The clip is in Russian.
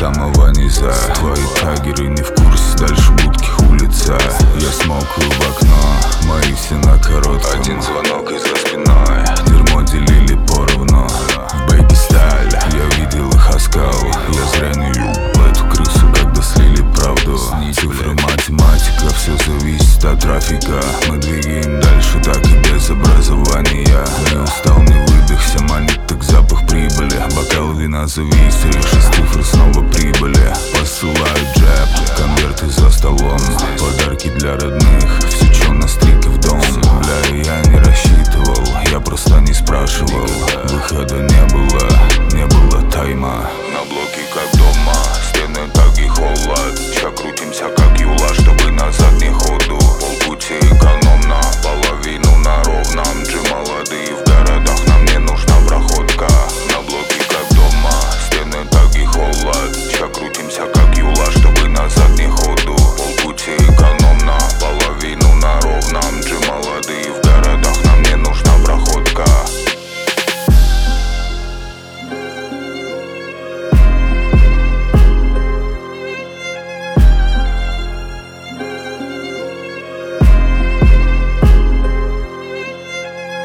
самого низа. Твои тагеры не в курсе, дальше будки улица. Я смокаю в окно, мои все на коротком. Один звонок и за спиной, дерьмо делили поровну. В бэйби стайле я видел их оскал. Я зря не ебал эту крысу, когда слили правду. Цифры, математика, все зависит от трафика. Мы двигаем дальше, так и без образования. Не устал, не выдохся, манит так запах прибыли. Бокал вина завис, реши цифры снова прибыли. Посылаю джеб, конверты за столом. Подарки для родных, все чё на стрике в дом. Бля, я не рассчитывал, я просто не спрашивал. Выхода не было тайма.